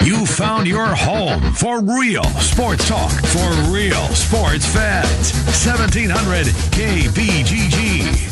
You found your home for real sports talk for real sports fans. 1700 KBGG.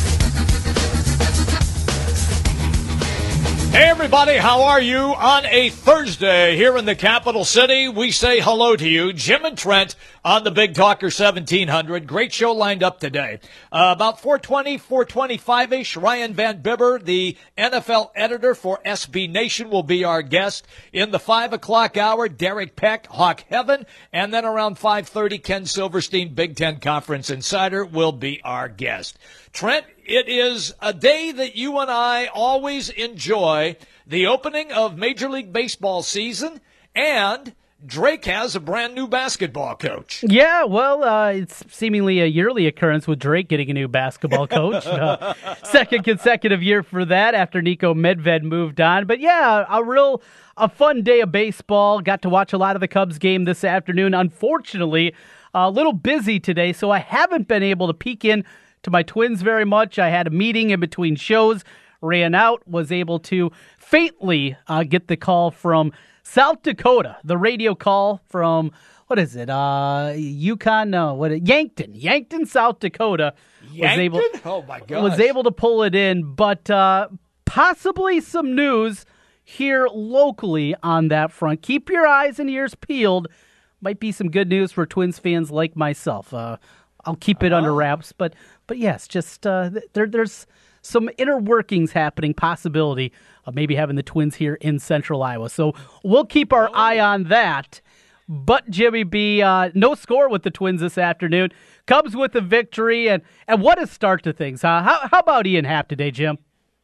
Hey everybody, how are you? On a Thursday here in the capital city, we say hello to you. Jim and Trent on the Big Talker 1700. Great show lined up today. About 4:20, 4:25-ish, Ryan Van Bibber, the NFL editor for SB Nation, will be our guest. In the 5 o'clock hour, Derek Peck, Hawk Heaven, and then around 5:30, Ken Silverstein, Big Ten Conference Insider, will be our guest. Trent, it is a day that you and I always enjoy, the opening of Major League Baseball season, and Drake has a brand new basketball coach. Yeah, well, it's seemingly a yearly occurrence with Drake getting a new basketball coach. Second consecutive year for that after Niko Medved moved on. But yeah, a fun day of baseball. Got to watch a lot of the Cubs game this afternoon. Unfortunately, a little busy today, so I haven't been able to peek in to my Twins very much. I had a meeting in between shows, ran out, was able to faintly get the call from South Dakota, the radio call from, what is it, Yukon? No, Yankton, South Dakota. Yankton? Oh, my God. Was able to pull it in, but possibly some news here locally on that front. Keep your eyes and ears peeled. Might be some good news for Twins fans like myself. I'll keep it under wraps, but yes, just there's some inner workings happening, possibility of maybe having the Twins here in Central Iowa. So we'll keep our eye on that. But Jimmy B, no score with the Twins this afternoon. Cubs with a victory, and what a start to things, huh? How about Ian Happ today, Jim?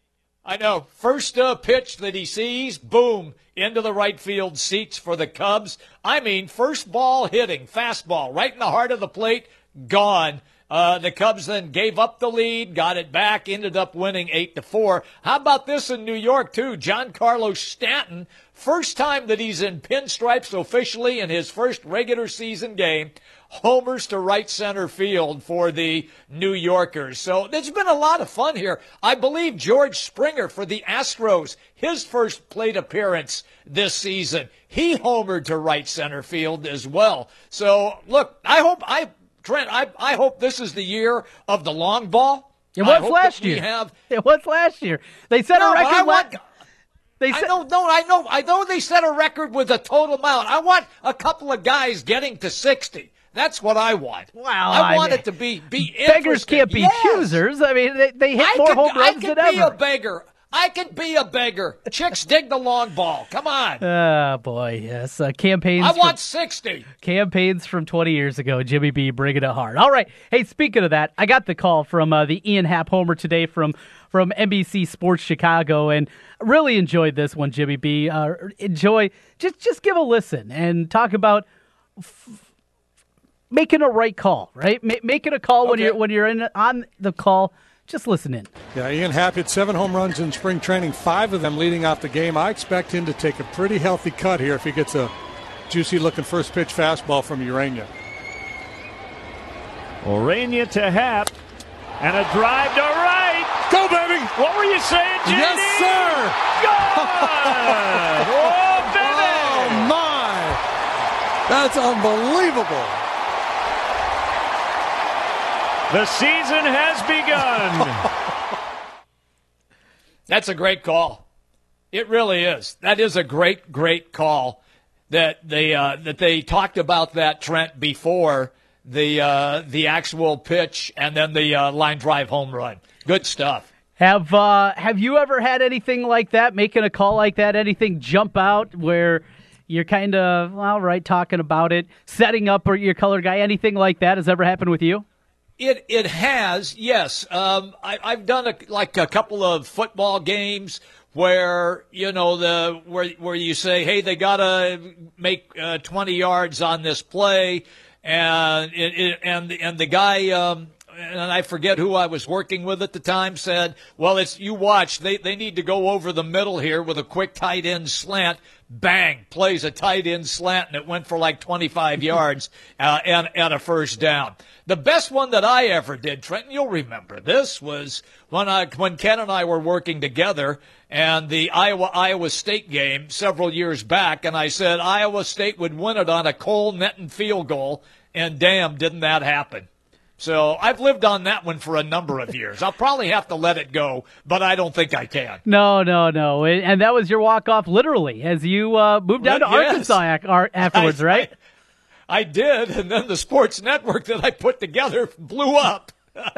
I know. First pitch that he sees, boom, into the right field seats for the Cubs. I mean, first ball hitting, fastball, right in the heart of the plate, gone. The Cubs then gave up the lead, got it back, ended up winning 8-4. How about this in New York, too? Giancarlo Stanton, first time that he's in pinstripes officially in his first regular season game, homers to right center field for the New Yorkers. So there's been a lot of fun here. I believe George Springer for the Astros, his first plate appearance this season, he homered to right center field as well. So, look, Trent, I hope this is the year of the long ball. It was last year. It was last year. They set a record. I know they set a record with a total amount. I want a couple of guys getting to 60. That's what I want. Wow, I want it to be interesting. Beggars can't be choosers. I mean, they hit more home runs than ever. I can be a beggar. I can be a beggar. Chicks dig the long ball. Come on. Oh, boy, yes. Campaigns. I want 60. Campaigns from 20 years ago. Jimmy B bringing it hard. All right. Hey, speaking of that, I got the call from the Ian Happ homer today from NBC Sports Chicago, and really enjoyed this one, Jimmy B. Just give a listen and talk about making a right call, right? Making a call when you're on the call. Just listen in. Yeah, Ian Happ hit 7 home runs in spring training, 5 of them leading off the game. I expect him to take a pretty healthy cut here if he gets a juicy-looking first pitch fastball from Urania. Urania to Happ, and a drive to right. Go, baby! What were you saying, JD? Yes, sir! Good! Oh, baby! Oh, my! That's unbelievable. The season has begun. That's a great call. It really is. That is a great, great call. That they talked about that, Trent, before the actual pitch and then the line drive home run. Good stuff. Have you ever had anything like that? Making a call like that? Anything jump out where you're kind of talking about it, setting up or your color guy? Anything like that has ever happened with you? It has, yes. I've done a couple of football games where where you say, hey, they gotta make 20 yards on this play, and the guy and I forget who I was working with at the time, said, well, you watch, they need to go over the middle here with a quick tight end slant. Bang, plays a tight end slant, and it went for like 25 yards and a first down. The best one that I ever did, Trenton, you'll remember this, was when Ken and I were working together and the Iowa State game several years back, and I said Iowa State would win it on a Cole Netton field goal, and damn, didn't that happen. So I've lived on that one for a number of years. I'll probably have to let it go, but I don't think I can. No. And that was your walk-off literally as you moved down to Arkansas afterwards, right? I did, and then the sports network that I put together blew up.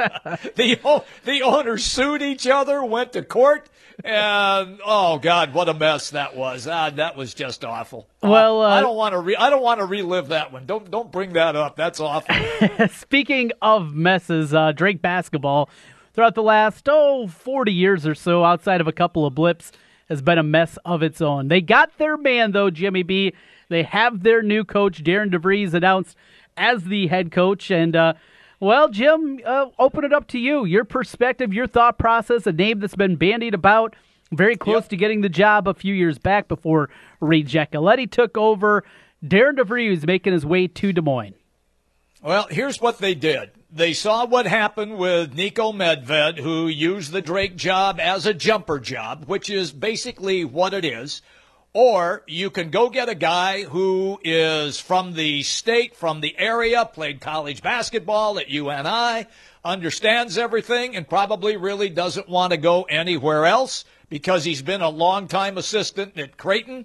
The owners sued each other, went to court, and oh God, what a mess that was! That was just awful. Well, I don't want to relive that one. Don't bring that up. That's awful. Speaking of messes, Drake basketball throughout the last 40 years or so, outside of a couple of blips, has been a mess of its own. They got their man though, Jimmy B. They have their new coach, Darren DeVries, announced as the head coach, and. Well, Jim, open it up to you. Your perspective, your thought process, a name that's been bandied about, very close to getting the job a few years back before Ray Giacoletti took over. Darren DeVries making his way to Des Moines. Well, here's what they did. They saw what happened with Niko Medved, who used the Drake job as a jumper job, which is basically what it is. Or you can go get a guy who is from the state, from the area, played college basketball at UNI, understands everything, and probably really doesn't want to go anywhere else because he's been a longtime assistant at Creighton.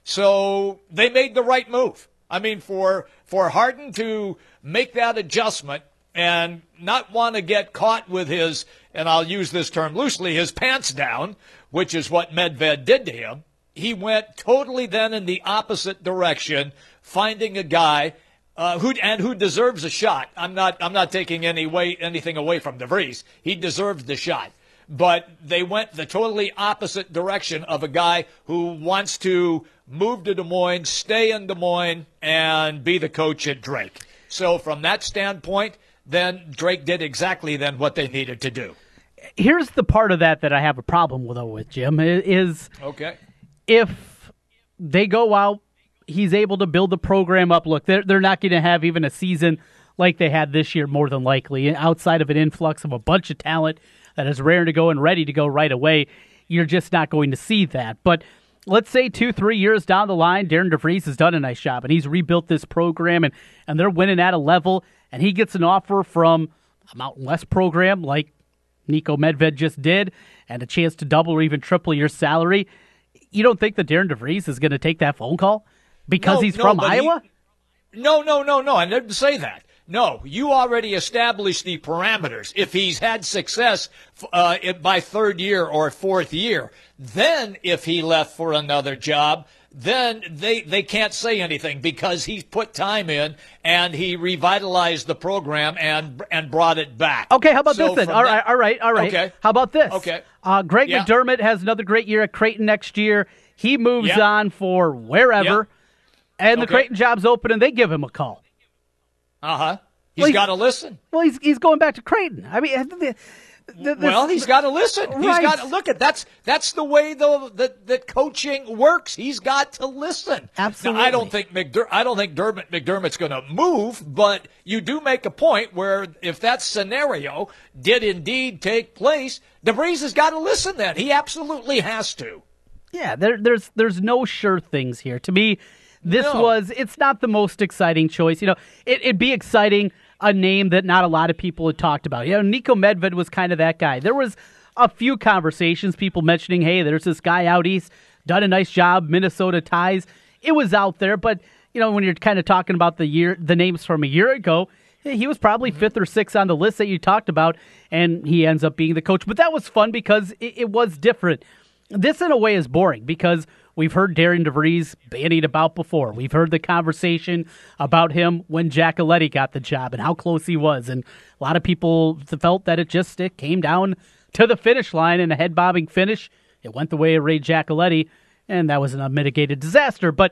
So they made the right move. I mean, for Harden to make that adjustment and not want to get caught with his, and I'll use this term loosely, his pants down, which is what Medved did to him. He went totally then in the opposite direction, finding a guy who deserves a shot. I'm not taking anything away from DeVries. He deserves the shot. But they went the totally opposite direction of a guy who wants to move to Des Moines, stay in Des Moines, and be the coach at Drake. So from that standpoint, then Drake did exactly then what they needed to do. Here's the part of that I have a problem with Jim, is okay. If they go out, he's able to build the program up. Look, they're not going to have even a season like they had this year, more than likely. Outside of an influx of a bunch of talent that is raring to go and ready to go right away, you're just not going to see that. But let's say 2-3 years down the line, Darren DeVries has done a nice job, and he's rebuilt this program, and they're winning at a level, and he gets an offer from a Mountain West program like Niko Medved just did, and a chance to double or even triple your salary. You don't think that Darren DeVries is going to take that phone call because he's from Iowa? No. I didn't say that. No, you already established the parameters. If he's had success by third year or fourth year, then if he left for another job, then they can't say anything because he's put time in and he revitalized the program and brought it back. Okay, how about this then? All right. Okay. How about this? Okay. Greg McDermott has another great year at Creighton next year. He moves on for wherever, and the Creighton job's open, and they give him a call. He's got to listen. Well, he's going back to Creighton. I mean, he's got to listen. Right. He's got to look at that's the way that coaching works. He's got to listen. Absolutely. Now, I don't think McDermott's going to move, but you do make a point where if that scenario did indeed take place, DeVries has got to listen. Then he absolutely has to. Yeah, there's no sure things here. To me, it's not the most exciting choice. You know, it'd be exciting. A name that not a lot of people had talked about. You know, Niko Medved was kind of that guy. There was a few conversations, people mentioning, hey, there's this guy out east, done a nice job, Minnesota ties. It was out there, but, you know, when you're kind of talking about the names from a year ago, he was probably fifth or sixth on the list that you talked about, and he ends up being the coach. But that was fun because it was different. This, in a way, is boring because we've heard Darren DeVries bandied about before. We've heard the conversation about him when Giacoletti got the job and how close he was. And a lot of people felt that it came down to the finish line in a head-bobbing finish. It went the way of Ray Giacoletti, and that was an unmitigated disaster. But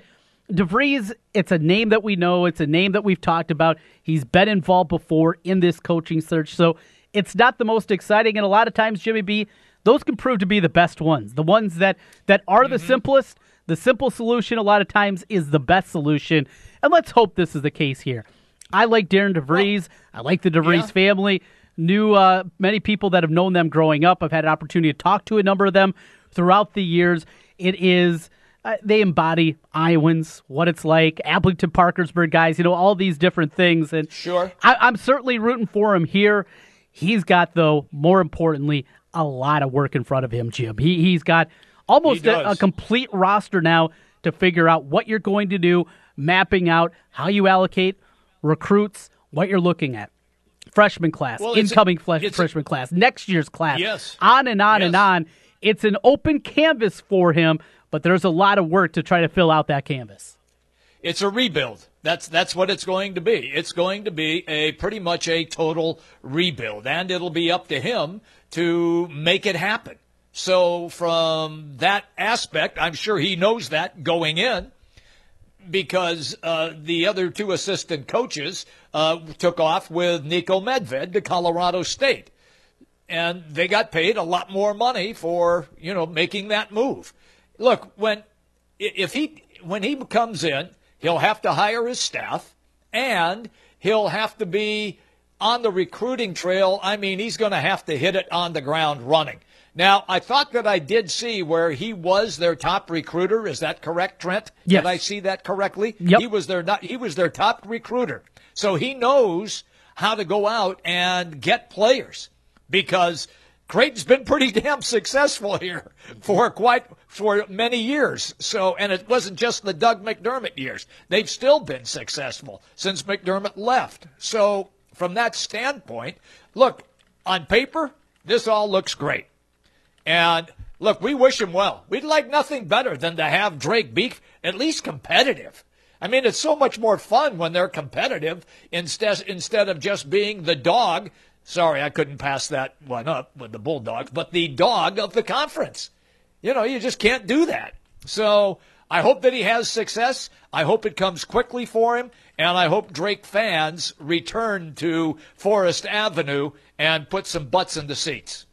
DeVries, it's a name that we know. It's a name that we've talked about. He's been involved before in this coaching search, so it's not the most exciting. And a lot of times, Jimmy B, those can prove to be the best ones. The ones that are the simplest. The simple solution a lot of times is the best solution. And let's hope this is the case here. I like Darren DeVries. I like the DeVries family. Knew many people that have known them growing up. I've had an opportunity to talk to a number of them throughout the years. It is... they embody Iowans, what it's like, Ablington, Parkersburg guys, all these different things. And sure, I'm certainly rooting for him here. He's got, though, more importantly, a lot of work in front of him, Jim. He's got almost a complete roster now to figure out what you're going to do, mapping out how you allocate recruits, what you're looking at. Freshman class, incoming freshman class, next year's class, on and on and on. It's an open canvas for him, but there's a lot of work to try to fill out that canvas. It's a rebuild. That's what it's going to be. It's going to be pretty much a total rebuild, and it'll be up to him to make it happen. So from that aspect, I'm sure he knows that going in, because the other two assistant coaches took off with Niko Medved to Colorado State, and they got paid a lot more money for making that move. Look, when he comes in, he'll have to hire his staff, and he'll have to be on the recruiting trail. I mean, he's going to have to hit it on the ground running. Now, I thought that I did see where he was their top recruiter. Is that correct, Trent? Yes. Did I see that correctly? Yep. He was their top recruiter. So he knows how to go out and get players, because Creighton's been pretty damn successful here for many years. So, and it wasn't just the Doug McDermott years. They've still been successful since McDermott left. So, from that standpoint, look, on paper, this all looks great. And look, we wish him well. We'd like nothing better than to have Drake be at least competitive. I mean, it's so much more fun when they're competitive instead of just being the dog. Sorry, I couldn't pass that one up with the Bulldogs, but the dog of the conference. You just can't do that. So I hope that he has success. I hope it comes quickly for him, and I hope Drake fans return to Forest Avenue and put some butts in the seats.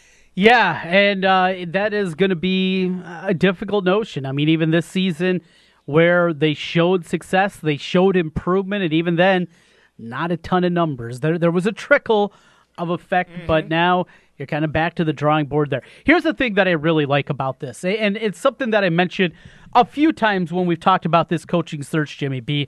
Yeah, and that is going to be a difficult notion. I mean, even this season where they showed success, they showed improvement, and even then, not a ton of numbers. There was a trickle of effect, but now you're kind of back to the drawing board there. Here's the thing that I really like about this, and it's something that I mentioned a few times when we've talked about this coaching search, Jimmy B.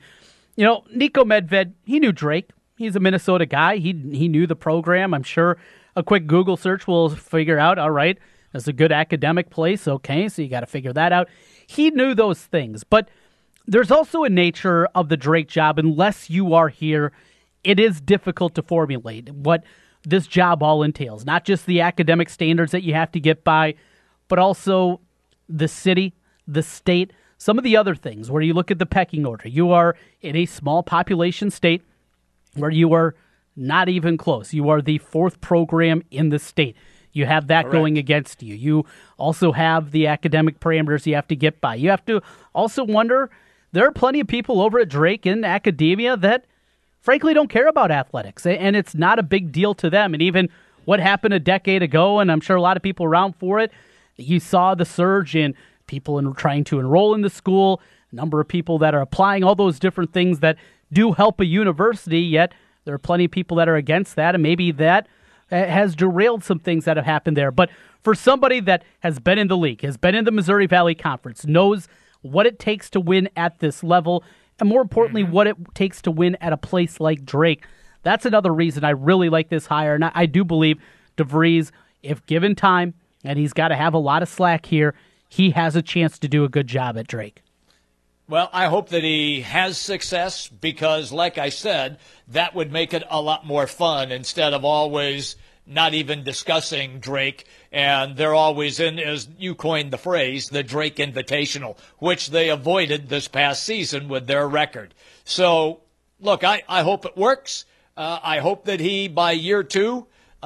Niko Medved, he knew Drake. He's a Minnesota guy. He knew the program. I'm sure a quick Google search will figure out, all right, that's a good academic place. Okay, so you got to figure that out. He knew those things, but there's also a nature of the Drake job. Unless you are here, it is difficult to formulate what this job all entails. Not just the academic standards that you have to get by, but also the city, the state, some of the other things where you look at the pecking order. You are in a small population state where you are not even close. You are the fourth program in the state. You have that going against you. You also have the academic parameters you have to get by. You have to also wonder, there are plenty of people over at Drake in academia that frankly don't care about athletics, and it's not a big deal to them. And even what happened a decade ago, and I'm sure a lot of people around for it, you saw the surge in people trying to enroll in the school, a number of people that are applying, all those different things that do help a university, yet there are plenty of people that are against that, and maybe that has derailed some things that have happened there. But for somebody that has been in the league, has been in the Missouri Valley Conference, knows what it takes to win at this level, and more importantly, what it takes to win at a place like Drake, that's another reason I really like this hire. And I do believe DeVries, if given time, and he's got to have a lot of slack here, he has a chance to do a good job at Drake. Well, I hope that he has success because, like I said, that would make it a lot more fun instead of always not even discussing Drake. And they're always in, as you coined the phrase, the Drake Invitational, which they avoided this past season with their record. So, look, I hope it works. I hope that he, by year 2,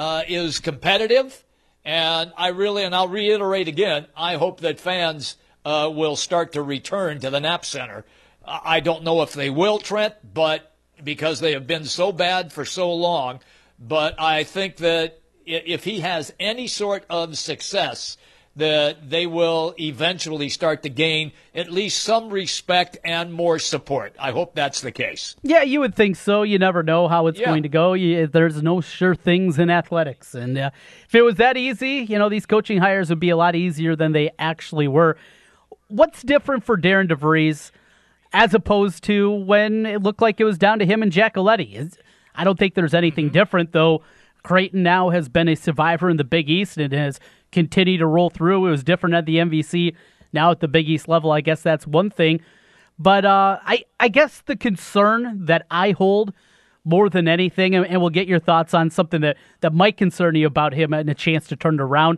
is competitive. And I'll reiterate again, I hope that fans will start to return to the Knapp Center I don't know if they will, Trent, but because they have been so bad for so long. But I think that if he has any sort of success, that they will eventually start to gain at least some respect and more support. I hope that's the case. Yeah, you would think so. You never know how it's going to go. There's no sure things in athletics. And if it was that easy, these coaching hires would be a lot easier than they actually were. What's different for Darren DeVries as opposed to when it looked like it was down to him and Giacoletti? I don't think there's anything different, though. Creighton now has been a survivor in the Big East and has continued to roll through. It was different at the MVC. Now at the Big East level, I guess that's one thing. But I guess the concern that I hold more than anything, and we'll get your thoughts on something that might concern you about him and a chance to turn it around,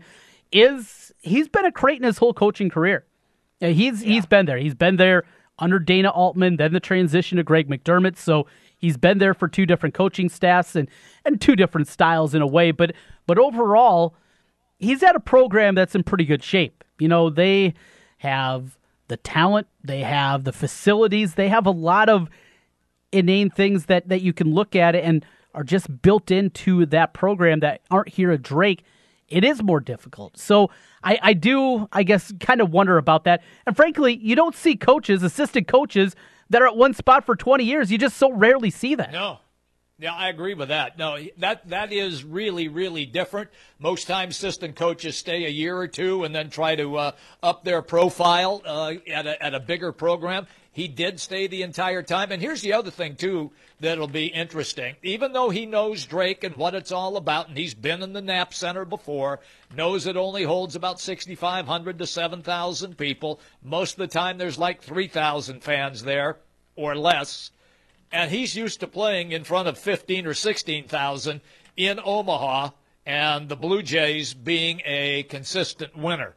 is he's been at Creighton his whole coaching career. He's been there. He's been there under Dana Altman, then the transition to Greg McDermott. So he's been there for two different coaching staffs and two different styles in a way. But overall, he's at a program that's in pretty good shape. They have the talent, they have the facilities, they have a lot of inane things that you can look at it and are just built into that program that aren't here at Drake. It is more difficult. So I do, I guess, kind of wonder about that. And frankly, you don't see assistant coaches that are at one spot for 20 years. You just so rarely see that. No. Yeah, I agree with that. No, that is really, really different. Most times assistant coaches stay a year or two and then try to up their profile at a bigger program. He did stay the entire time. And here's the other thing, too, that'll be interesting. Even though he knows Drake and what it's all about, and he's been in the Knapp Center before, knows it only holds about 6,500 to 7,000 people. Most of the time there's like 3,000 fans there or less. And he's used to playing in front of 15 or 16,000 in Omaha, and the Blue Jays being a consistent winner.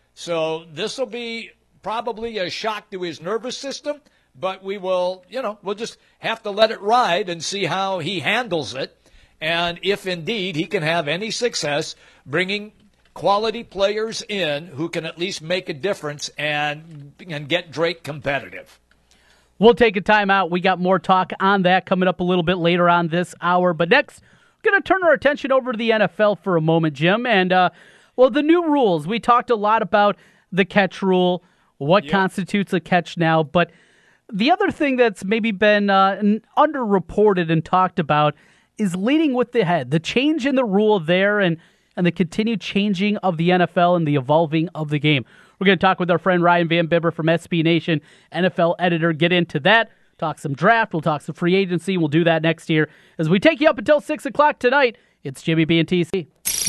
So this will be probably a shock to his nervous system, but we'll just have to let it ride and see how he handles it. And if indeed he can have any success bringing quality players in who can at least make a difference and get Drake competitive. We'll take a timeout. We got more talk on that coming up a little bit later on this hour. But next, we're going to turn our attention over to the NFL for a moment, Jim. And, the new rules. We talked a lot about the catch rule, what constitutes a catch now. But the other thing that's maybe been underreported and talked about is leading with the head. The change in the rule there and the continued changing of the NFL and the evolving of the game. We're going to talk with our friend Ryan Van Bibber from SB Nation, NFL editor, get into that, talk some draft, we'll talk some free agency, we'll do that next year. As we take you up until 6 o'clock tonight, it's Jimmy B and TC.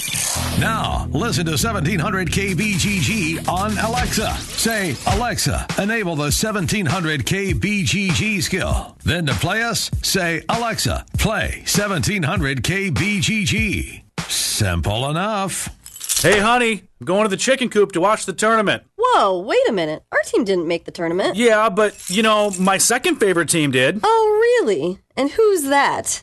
Now, listen to 1700 KBGG on Alexa. Say, Alexa, enable the 1700 KBGG skill. Then to play us, say, Alexa, play 1700 KBGG. Simple enough. Hey, honey, I'm going to the chicken coop to watch the tournament. Whoa, wait a minute. Our team didn't make the tournament. Yeah, but, my second favorite team did. Oh, really? And who's that?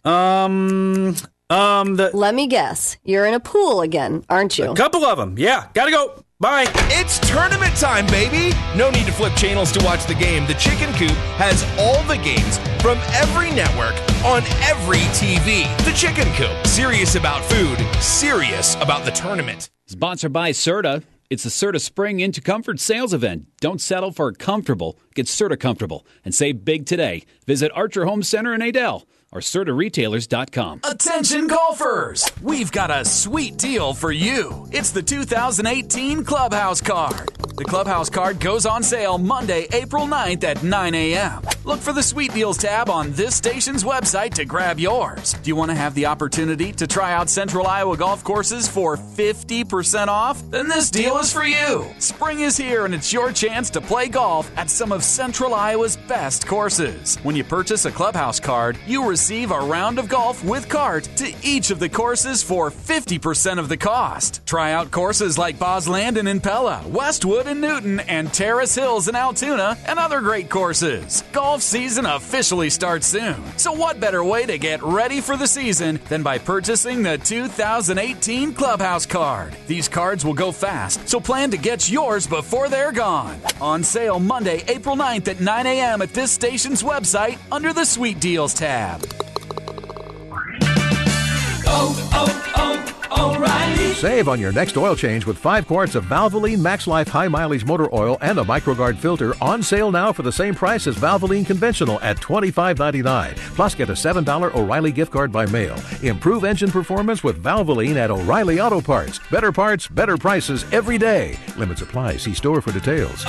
Let me guess. You're in a pool again, aren't you? A couple of them. Yeah, gotta go. Bye. It's tournament time, baby! No need to flip channels to watch the game. The Chicken Coop has all the games from every network on every TV. The Chicken Coop. Serious about food. Serious about the tournament. Sponsored by Serta. It's the Serta Spring Into Comfort sales event. Don't settle for comfortable. Get Serta comfortable and save big today. Visit Archer Home Center in Adel or CertaRetailers.com. Attention golfers! We've got a sweet deal for you. It's the 2018 Clubhouse Card. The Clubhouse Card goes on sale Monday, April 9th at 9 a.m. Look for the Sweet Deals tab on this station's website to grab yours. Do you want to have the opportunity to try out Central Iowa golf courses for 50% off? Then this deal is for you. Spring is here and it's your chance to play golf at some of Central Iowa's best courses. When you purchase a Clubhouse Card, you receive receive a round of golf with cart to each of the courses for 50% of the cost. Try out courses like Boslandin in Pella, Westwood in Newton, and Terrace Hills in Altoona, and other great courses. Golf season officially starts soon. So what better way to get ready for the season than by purchasing the 2018 Clubhouse Card? These cards will go fast, so plan to get yours before they're gone. On sale Monday, April 9th at 9 a.m. at this station's website under the Sweet Deals tab. O'Reilly. Save on your next oil change with 5 quarts of Valvoline Max Life High Mileage Motor Oil and a MicroGuard filter on sale now for the same price as Valvoline Conventional at $25.99. Plus, get a $7 O'Reilly gift card by mail. Improve engine performance with Valvoline at O'Reilly Auto Parts. Better parts, better prices every day. Limits apply. See store for details.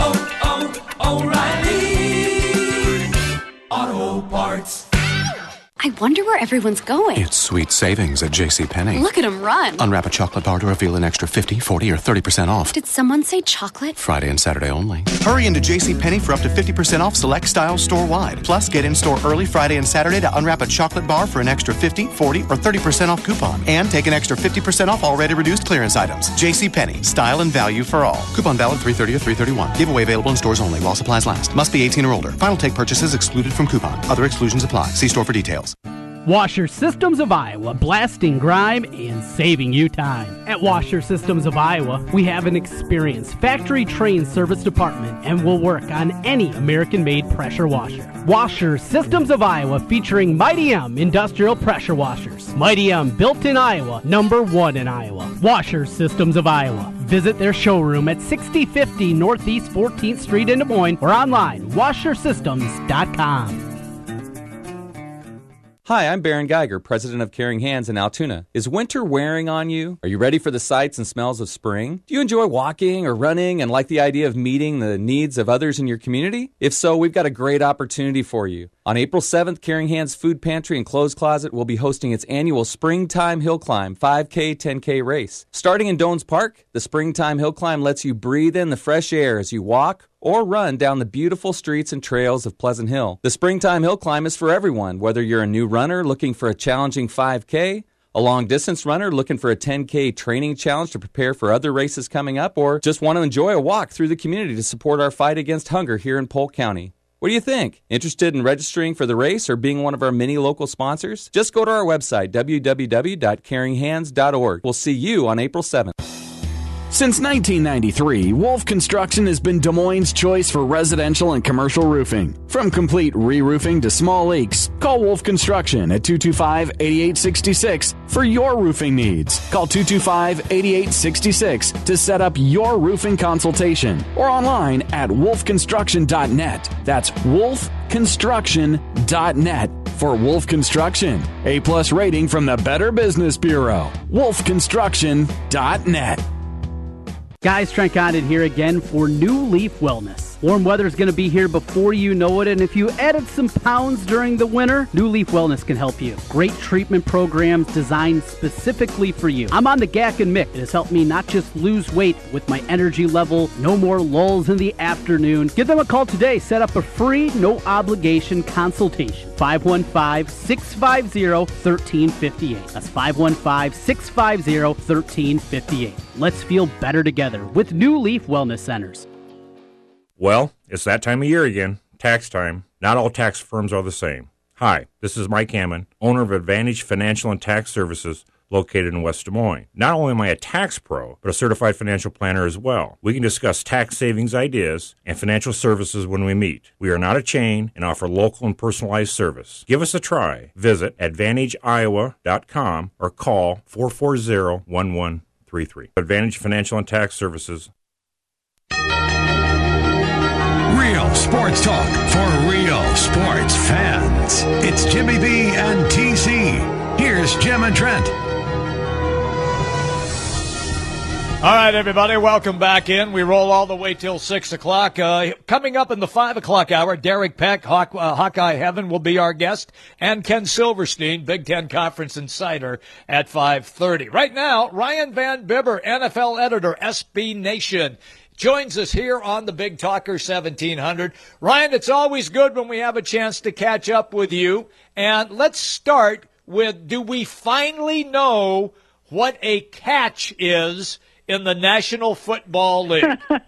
O'Reilly Auto Parts. I wonder where everyone's going. It's sweet savings at JCPenney. Look at them run. Unwrap a chocolate bar to reveal an extra 50, 40, or 30% off. Did someone say chocolate? Friday and Saturday only. Hurry into JCPenney for up to 50% off select styles store-wide. Plus, get in-store early Friday and Saturday to unwrap a chocolate bar for an extra 50, 40, or 30% off coupon. And take an extra 50% off already reduced clearance items. JCPenney. Style and value for all. Coupon valid 3/30 or 3/31. Giveaway available in stores only while supplies last. Must be 18 or older. Final take purchases excluded from coupon. Other exclusions apply. See store for details. Washer Systems of Iowa, blasting grime and saving you time. At Washer Systems of Iowa, we have an experienced factory-trained service department and will work on any American-made pressure washer. Washer Systems of Iowa, featuring Mighty M industrial pressure washers. Mighty M, built in Iowa, #1 in Iowa. Washer Systems of Iowa. Visit their showroom at 6050 Northeast 14th Street in Des Moines or online, washersystems.com. Hi, I'm Baron Geiger, president of Caring Hands in Altoona. Is winter wearing on you? Are you ready for the sights and smells of spring? Do you enjoy walking or running and like the idea of meeting the needs of others in your community? If so, we've got a great opportunity for you. On April 7th, Caring Hands Food Pantry and Clothes Closet will be hosting its annual Springtime Hill Climb 5K, 10K race. Starting in Dones Park, the Springtime Hill Climb lets you breathe in the fresh air as you walk or run down the beautiful streets and trails of Pleasant Hill. The Springtime Hill Climb is for everyone, whether you're a new runner looking for a challenging 5K, a long-distance runner looking for a 10K training challenge to prepare for other races coming up, or just want to enjoy a walk through the community to support our fight against hunger here in Polk County. What do you think? Interested in registering for the race or being one of our many local sponsors? Just go to our website, www.caringhands.org. We'll see you on April 7th. Since 1993, Wolf Construction has been Des Moines' choice for residential and commercial roofing. From complete re-roofing to small leaks, call Wolf Construction at 225-8866 for your roofing needs. Call 225-8866 to set up your roofing consultation or online at wolfconstruction.net. That's wolfconstruction.net for Wolf Construction. A+ rating from the Better Business Bureau. wolfconstruction.net. Guys, Trent Condon here again for New Leaf Wellness. Warm weather's going to be here before you know it, and if you added some pounds during the winter, New Leaf Wellness can help you. Great treatment programs designed specifically for you. I'm on the GAC and Mick. It has helped me not just lose weight with my energy level, no more lulls in the afternoon. Give them a call today. Set up a free, no-obligation consultation. 515-650-1358. That's 515-650-1358. Let's feel better together with New Leaf Wellness Centers. Well, it's that time of year again, tax time. Not all tax firms are the same. Hi, this is Mike Hammond, owner of Advantage Financial and Tax Services located in West Des Moines. Not only am I a tax pro, but a certified financial planner as well. We can discuss tax savings ideas and financial services when we meet. We are not a chain and offer local and personalized service. Give us a try. Visit AdvantageIowa.com or call 440-1133. Advantage Financial and Tax Services. Real sports talk for real sports fans. It's Jimmy B and TC. Here's Jim and Trent. All right, everybody, welcome back in. We roll all the way till 6 o'clock. Coming up in the 5 o'clock hour, Derek Peck, Hawkeye Heaven, will be our guest, and Ken Silverstein, Big Ten Conference Insider, at 5:30. Right now, Ryan Van Bibber, NFL editor, SB Nation. joins us here on the Big Talker 1700. Ryan, it's always good when we have a chance to catch up with you. And let's start with, do we finally know what a catch is in the National Football League?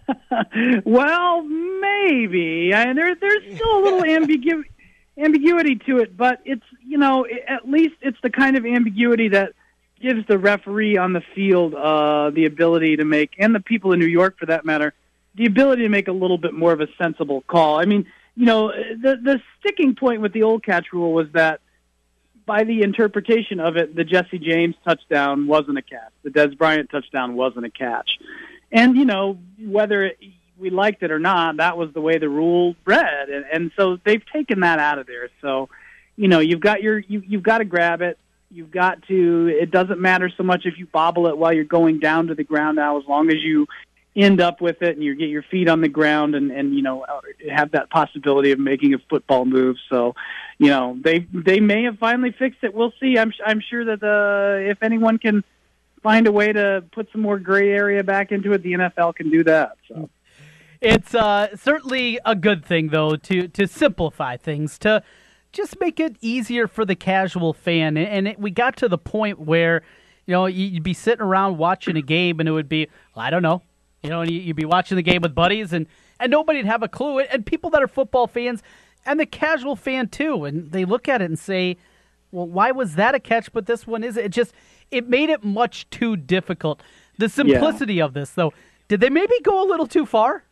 Well, maybe. There's still a little ambiguity to it, but it's, at least it's the kind of ambiguity that gives the referee on the field the ability to make, and the people in New York for that matter, the ability to make a little bit more of a sensible call. I mean, the sticking point with the old catch rule was that by the interpretation of it, the Jesse James touchdown wasn't a catch. The Des Bryant touchdown wasn't a catch. And, whether we liked it or not, that was the way the rule read. And so they've taken that out of there. So, you've got you've got to grab it. You've got to, it doesn't matter so much if you bobble it while you're going down to the ground now, as long as you end up with it and you get your feet on the ground and have that possibility of making a football move. So, they may have finally fixed it. We'll see. I'm sure that if anyone can find a way to put some more gray area back into it, the NFL can do that. So it's certainly a good thing, though, to simplify things, to just make it easier for the casual fan. And we got to the point where, you'd be sitting around watching a game and it would be, I don't know, you'd be watching the game with buddies and nobody'd have a clue. And people that are football fans and the casual fan too, and they look at it and say, well, why was that a catch, but this one isn't? It made it much too difficult. The simplicity of this, though, did they maybe go a little too far?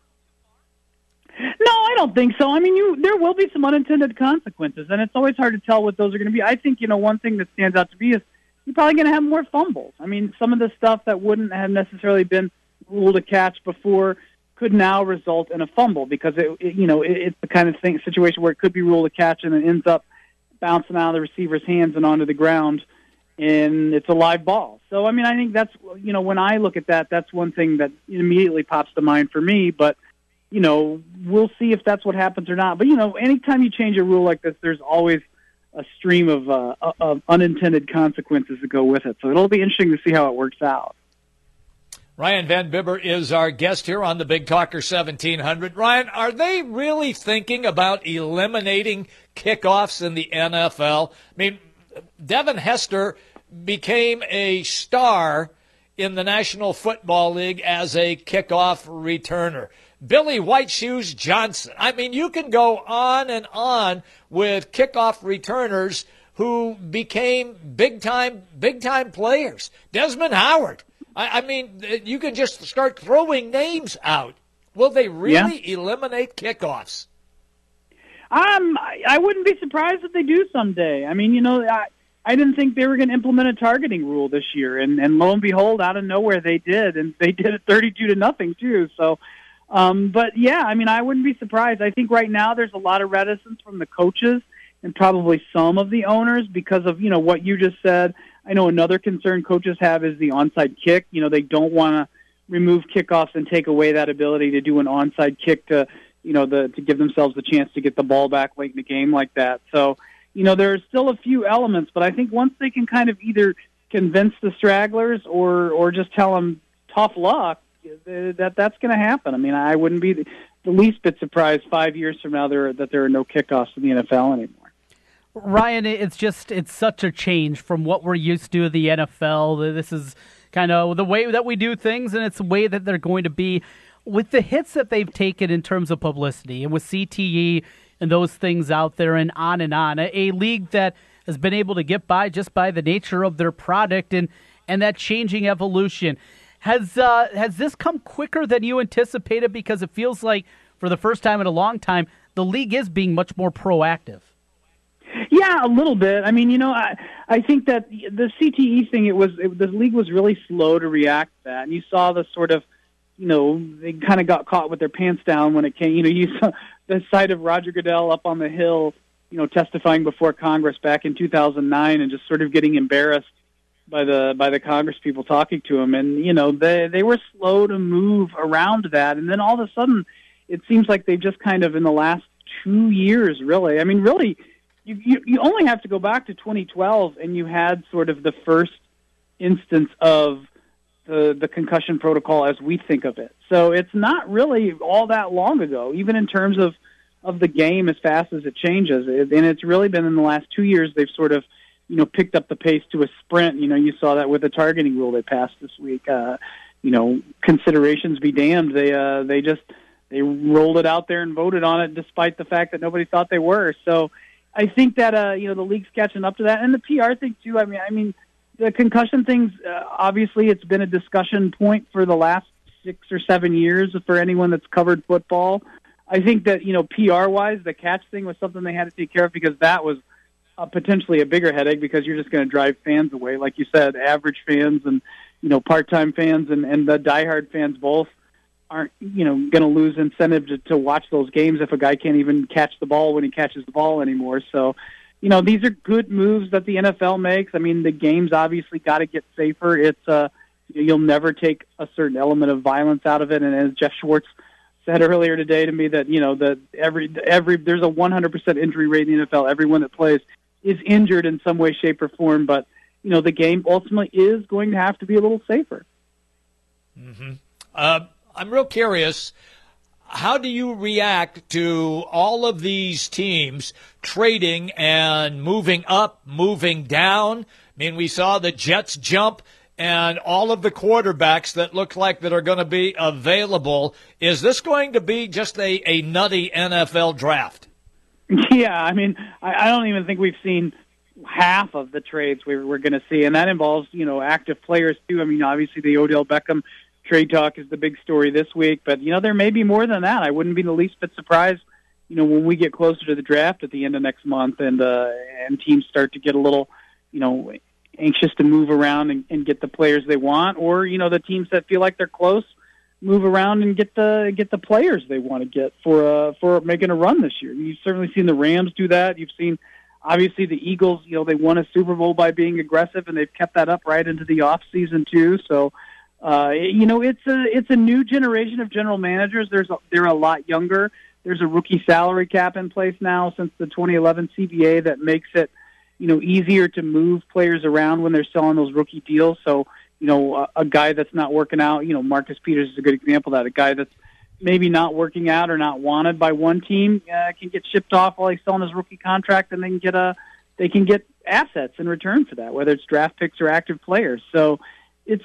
No, I don't think so. I mean, there will be some unintended consequences, and it's always hard to tell what those are going to be. I think, one thing that stands out to me is you're probably going to have more fumbles. I mean, some of the stuff that wouldn't have necessarily been ruled a catch before could now result in a fumble because it's the kind of situation where it could be ruled a catch and it ends up bouncing out of the receiver's hands and onto the ground, and it's a live ball. So, I mean, I think that's, when I look at that, that's one thing that immediately pops to mind for me, but we'll see if that's what happens or not. But, anytime you change a rule like this, there's always a stream of unintended consequences that go with it. So it'll be interesting to see how it works out. Ryan Van Bibber is our guest here on the Big Talker 1700. Ryan, are they really thinking about eliminating kickoffs in the NFL? I mean, Devin Hester became a star in the National Football League as a kickoff returner. Billy White Shoes Johnson. I mean, you can go on and on with kickoff returners who became big-time players. Desmond Howard. I mean, you can just start throwing names out. Will they really eliminate kickoffs? I wouldn't be surprised if they do someday. I mean, I didn't think they were going to implement a targeting rule this year, and lo and behold, out of nowhere they did, and they did it 32-0 too. So, but yeah, I mean, I wouldn't be surprised. I think right now there's a lot of reticence from the coaches and probably some of the owners because of what you just said. I know another concern coaches have is the onside kick. They don't want to remove kickoffs and take away that ability to do an onside kick to give themselves the chance to get the ball back late in the game like that. So, there's still a few elements, but I think once they can kind of either convince the stragglers or just tell them tough luck, that's going to happen. I mean, I wouldn't be the least bit surprised 5 years from now that there are no kickoffs in the NFL anymore. Ryan, it's such a change from what we're used to in the NFL. This is kind of the way that we do things, and it's the way that they're going to be. With the hits that they've taken in terms of publicity and with CTE and those things out there and on, a league that has been able to get by just by the nature of their product and that changing evolution. Has this come quicker than you anticipated? Because it feels like for the first time in a long time, the league is being much more proactive. Yeah, a little bit. I mean, I think that the CTE thing, the league was really slow to react to that. And you saw the sort of, they kind of got caught with their pants down when it came. You saw the sight of Roger Goodell up on the Hill, testifying before Congress back in 2009 and just sort of getting embarrassed by the Congress people talking to him. And, they were slow to move around that. And then all of a sudden, it seems like they've just kind of in the last 2 years, really. I mean, really, you only have to go back to 2012, and you had sort of the first instance of the concussion protocol as we think of it. So it's not really all that long ago, even in terms of the game as fast as it changes. And it's really been in the last 2 years they've sort of, picked up the pace to a sprint. You saw that with the targeting rule they passed this week. Considerations be damned. They rolled it out there and voted on it despite the fact that nobody thought they were. So I think that, the league's catching up to that. And the PR thing, too. I mean, the concussion things, obviously it's been a discussion point for the last 6 or 7 years for anyone that's covered football. I think that, PR-wise, the catch thing was something they had to take care of because that was potentially a bigger headache because you're just going to drive fans away. Like you said, average fans and, part-time fans and the diehard fans both aren't, going to lose incentive to watch those games if a guy can't even catch the ball when he catches the ball anymore. So, these are good moves that the NFL makes. I mean, the game's obviously got to get safer. It's you'll never take a certain element of violence out of it. And as Jeff Schwartz said earlier today to me, that that every there's a 100% injury rate in the NFL. Everyone that plays is injured in some way, shape, or form. But the game ultimately is going to have to be a little safer. Mm-hmm. I'm real curious. How do you react to all of these teams trading and moving up, moving down? I mean, we saw the Jets jump and all of the quarterbacks that look like that are going to be available. Is this going to be just a nutty NFL draft? Yeah, I mean, I don't even think we've seen half of the trades we're going to see, and that involves, active players too. I mean, obviously the Odell Beckham trade talk is the big story this week, but there may be more than that. I wouldn't be the least bit surprised, when we get closer to the draft at the end of next month, and teams start to get a little, anxious to move around and get the players they want, or the teams that feel like they're close move around and get the players they want to get for making a run this year. You've certainly seen the Rams do that. You've seen obviously the Eagles. They won a Super Bowl by being aggressive, and they've kept that up right into the off season too. So. It's a new generation of general managers. They're a lot younger. There's a rookie salary cap in place now since the 2011 CBA that makes it, easier to move players around when they're selling those rookie deals. So, a guy that's not working out, Marcus Peters is a good example of that. A guy that's maybe not working out or not wanted by one team can get shipped off while he's selling his rookie contract, and they can get assets in return for that, whether it's draft picks or active players. So. It's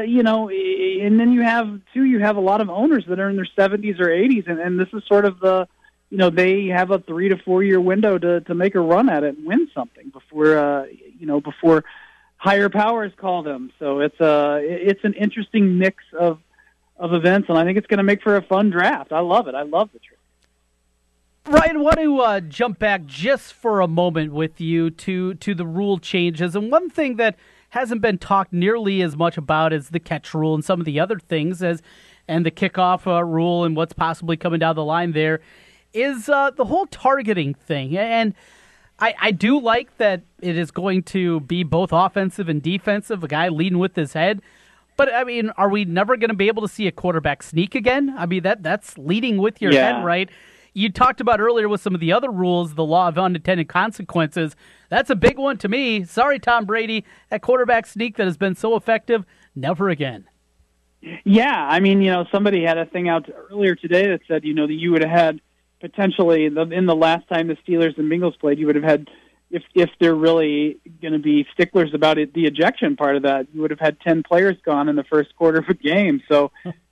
and then you have a lot of owners that are in their 70s or 80s, and this is sort of they have a 3 to 4 year window to make a run at it and win something before higher powers call them. So it's an interesting mix of events, and I think it's going to make for a fun draft. I love it. I love the trip. Ryan, I want to jump back just for a moment with you to the rule changes, and one thing that hasn't been talked nearly as much about as the catch rule and some of the other things and the kickoff rule and what's possibly coming down the line there is the whole targeting thing. And I do like that it is going to be both offensive and defensive, a guy leading with his head. But, I mean, are we never going to be able to see a quarterback sneak again? I mean, that's leading with your head, right? You talked about earlier with some of the other rules, the law of unintended consequences. That's a big one to me. Sorry, Tom Brady, that quarterback sneak that has been so effective, never again. Yeah, I mean, somebody had a thing out earlier today that said, that you would have had potentially, in the last time the Steelers and Bengals played, you would have had, if they're really going to be sticklers about it, the ejection part of that, you would have had 10 players gone in the first quarter of a game. So,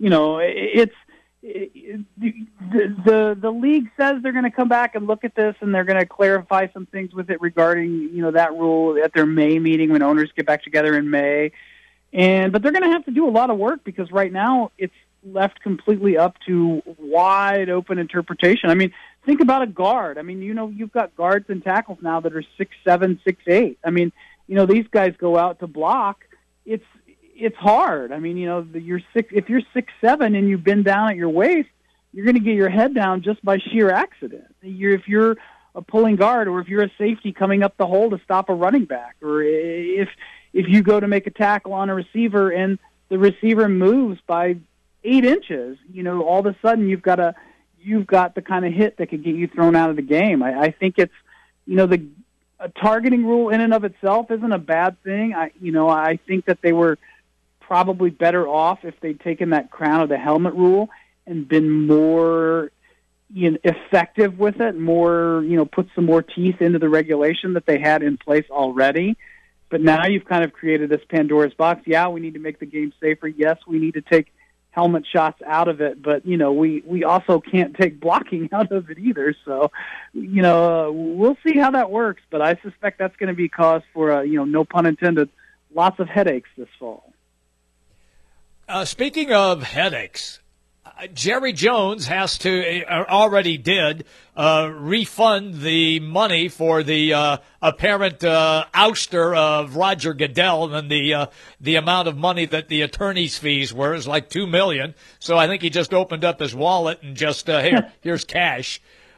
the league says they're going to come back and look at this, and they're going to clarify some things with it regarding that rule at their May meeting when owners get back together in May. But they're going to have to do a lot of work because right now it's left completely up to wide open interpretation. I mean, think about a guard. I mean, you've got guards and tackles now that are 6'7", 6'8". I mean, these guys go out to block. It's hard. I mean, if you're 6'7" and you bend down at your waist, you're going to get your head down just by sheer accident. If you're a pulling guard, or if you're a safety coming up the hole to stop a running back, or if you go to make a tackle on a receiver and the receiver moves by 8 inches, all of a sudden you've got the kind of hit that could get you thrown out of the game. I think it's, a targeting rule in and of itself isn't a bad thing. I think that they were probably better off if they'd taken that crown of the helmet rule and been more effective with it, more, put some more teeth into the regulation that they had in place already. But now you've kind of created this Pandora's box. Yeah, we need to make the game safer. Yes, we need to take helmet shots out of it, but we also can't take blocking out of it either. So, we'll see how that works. But I suspect that's going to be cause for no pun intended, lots of headaches this fall. Speaking of headaches, Jerry Jones has to, already did, refund the money for the apparent ouster of Roger Goodell, and the amount of money that the attorney's fees were is like $2 million. So I think he just opened up his wallet and just here's cash.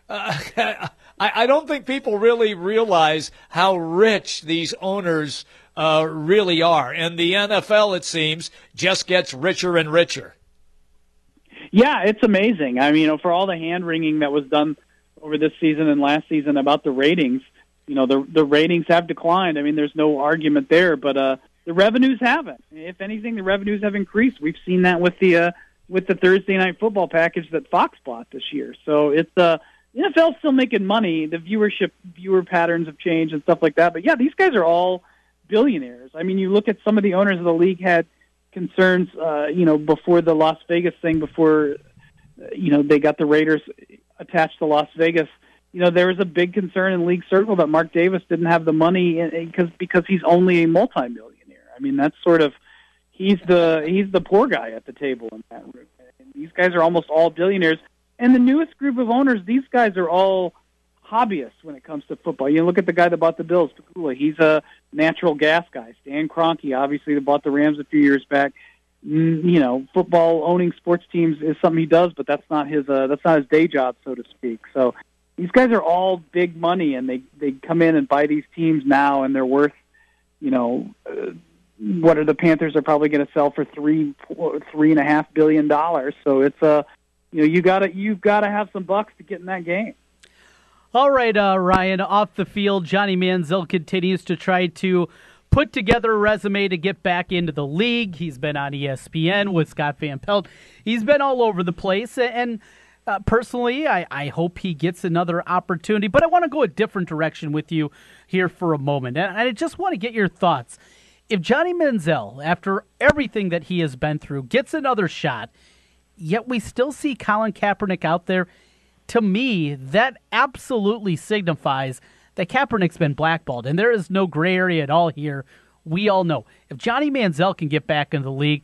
I don't think people really realize how rich these owners really are, and the NFL, it seems, just gets richer and richer. Yeah, it's amazing. I mean, for all the hand-wringing that was done over this season and last season about the ratings, the ratings have declined. I mean, there's no argument there, but the revenues haven't. If anything, the revenues have increased. We've seen that with the Thursday Night Football package that Fox bought this year. So it's the NFL's still making money. The viewer patterns have changed and stuff like that. But, yeah, these guys are all billionaires. I mean, you look at some of the owners of the league had concerns, before the Las Vegas thing, before, they got the Raiders attached to Las Vegas. There was a big concern in league circle that Mark Davis didn't have the money because he's only a multimillionaire. I mean, that's sort of, he's the poor guy at the table in that room. And these guys are almost all billionaires. And the newest group of owners, these guys are all hobbyists when it comes to football. Look at the guy that bought the Bills, Pagula. He's a natural gas guy. Stan Kroenke, obviously, that bought the Rams a few years back. Football, owning sports teams is something he does, but that's not his day job, so to speak. So these guys are all big money, and they come in and buy these teams now, and they're worth, what are the Panthers are probably going to sell for $3.5 billion. So it's you've got to have some bucks to get in that game. All right, Ryan, off the field, Johnny Manziel continues to try to put together a resume to get back into the league. He's been on ESPN with Scott Van Pelt. He's been all over the place, and personally, I hope he gets another opportunity. But I want to go a different direction with you here for a moment, and I just want to get your thoughts. If Johnny Manziel, after everything that he has been through, gets another shot, yet we still see Colin Kaepernick out there, to me, that absolutely signifies that Kaepernick's been blackballed, and there is no gray area at all here. We all know. If Johnny Manziel can get back into the league,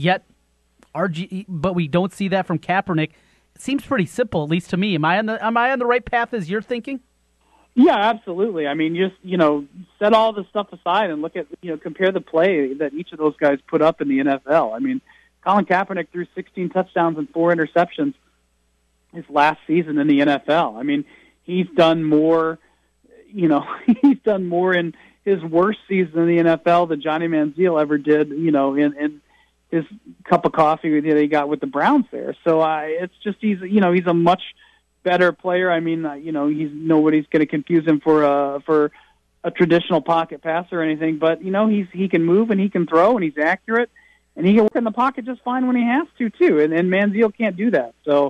but we don't see that from Kaepernick, it seems pretty simple, at least to me. Am I on the right path as you're thinking? Yeah, absolutely. I mean, just, set all the stuff aside and look at, compare the play that each of those guys put up in the NFL. I mean, Colin Kaepernick threw 16 touchdowns and 4 interceptions his last season in the NFL. I mean, he's done more, he's done more in his worst season in the NFL than Johnny Manziel ever did, in his cup of coffee that he got with the Browns there. So it's just, he's a much better player. I mean, nobody's going to confuse him for a traditional pocket passer or anything, but, he can move and he can throw and he's accurate and he can work in the pocket just fine when he has to too. And Manziel can't do that. So,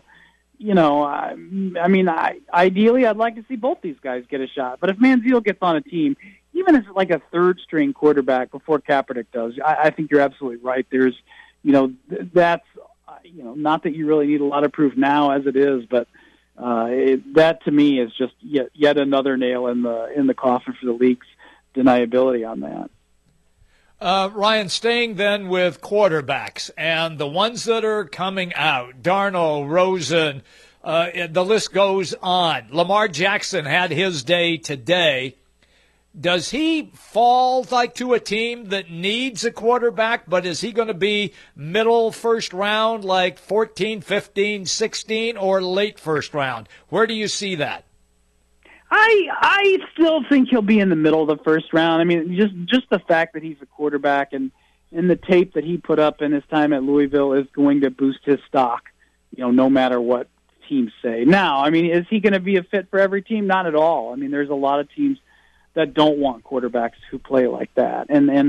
ideally, I'd like to see both these guys get a shot. But if Manziel gets on a team, even if it's like a third-string quarterback before Kaepernick does, I think you're absolutely right. There's, that's, not that you really need a lot of proof now as it is, but that to me is just yet another nail in the coffin for the league's deniability on that. Ryan, staying then with quarterbacks and the ones that are coming out, Darnold, Rosen, the list goes on. Lamar Jackson had his day today. Does he fall to a team that needs a quarterback, but is he going to be middle first round, like 14, 15, 16, or late first round? Where do you see that? I still think he'll be in the middle of the first round. I mean, just the fact that he's a quarterback and the tape that he put up in his time at Louisville is going to boost his stock, no matter what teams say. Now, I mean, is he going to be a fit for every team? Not at all. I mean, there's a lot of teams that don't want quarterbacks who play like that. And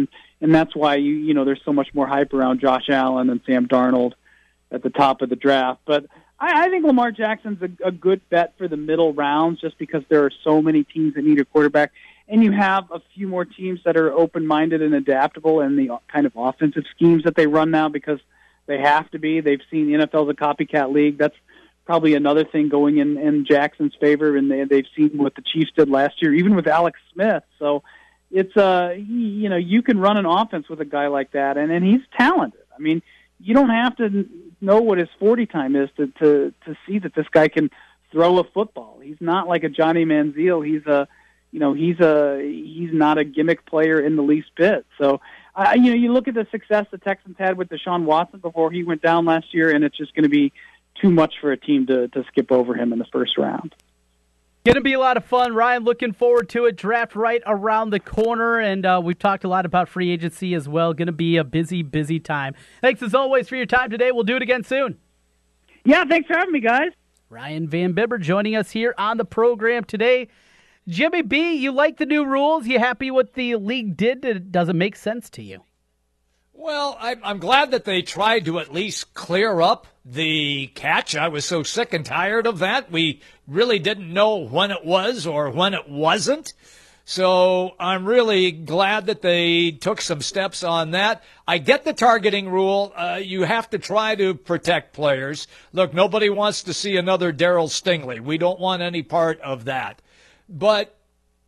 and that's why you know there's so much more hype around Josh Allen and Sam Darnold at the top of the draft. But I think Lamar Jackson's a good bet for the middle rounds, just because there are so many teams that need a quarterback, and you have a few more teams that are open-minded and adaptable in the kind of offensive schemes that they run now, because they have to be. They've seen the NFL as a copycat league. That's probably another thing going in Jackson's favor, and they've seen what the Chiefs did last year, even with Alex Smith. So it's you know, you can run an offense with a guy like that, and he's talented. I mean, you don't have to know what his 40 time is to see that this guy can throw a football. He's not like a Johnny Manziel. He's not a gimmick player in the least bit. So, you know, you look at the success the Texans had with Deshaun Watson before he went down last year, and it's just going to be too much for a team to skip over him in the first round. Going to be a lot of fun, Ryan. Looking forward to it. Draft right around the corner, and we've talked a lot about free agency as well. Going to be a busy, busy time. Thanks as always for your time today. We'll do it again soon. Yeah, thanks for having me, guys. Ryan Van Bibber joining us here on the program today. Jimmy B, you like the new rules? You happy what the league did? Does it make sense to you? Well, I'm glad that they tried to at least clear up the catch. I was so sick and tired of that. We really didn't know when it was or when it wasn't. So I'm really glad that they took some steps on that. I get the targeting rule. You have to try to protect players. Look, nobody wants to see another Darryl Stingley. We don't want any part of that. But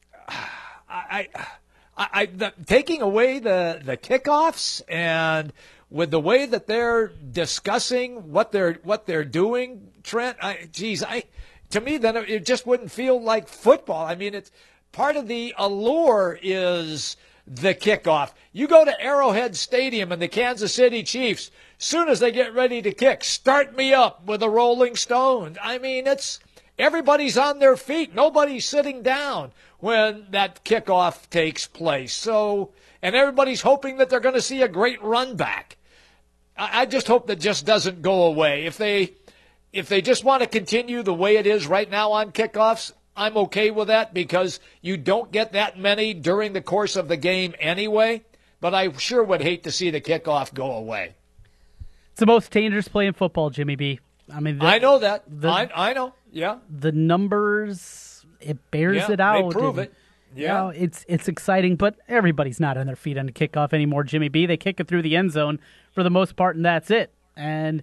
taking away the kickoffs, and with the way that they're discussing what they're doing, Trent, to me then it just wouldn't feel like football. I mean, it's part of the allure is the kickoff. You go to Arrowhead Stadium and the Kansas City Chiefs, soon as they get ready to kick, start me up with a Rolling Stone. I mean, everybody's on their feet. Nobody's sitting down when that kickoff takes place. So, and everybody's hoping that they're going to see a great run back. I just hope that just doesn't go away. If they just want to continue the way it is right now on kickoffs, I'm okay with that, because you don't get that many during the course of the game anyway. But I sure would hate to see the kickoff go away. It's the most dangerous play in football, Jimmy B. I mean, I know that. I know. Yeah. The numbers, it bears it out. They prove it. Yeah. You know, it's exciting, but everybody's not on their feet on the kickoff anymore, Jimmy B. They kick it through the end zone for the most part, and that's it. And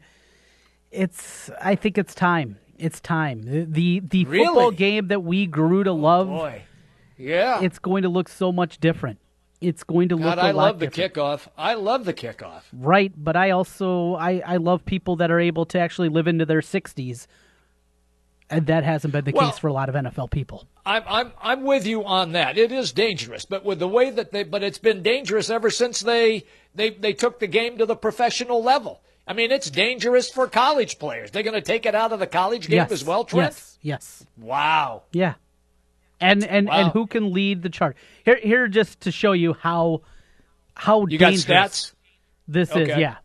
I think it's time. It's time. The really? Football game that we grew to love, boy. Yeah. It's going to look so much different. It's going to look a lot different. I love the kickoff. I love the kickoff. Right, but I also I love people that are able to actually live into their 60s. And that hasn't been the case for a lot of NFL people. I'm with you on that. It is dangerous, but with the way that but it's been dangerous ever since they took the game to the professional level. I mean, it's dangerous for college players. They're going to take it out of the college game as well, Trent? Yes. Wow. Yeah. And who can lead the charge? Here just to show you how you dangerous got stats? This is, yeah.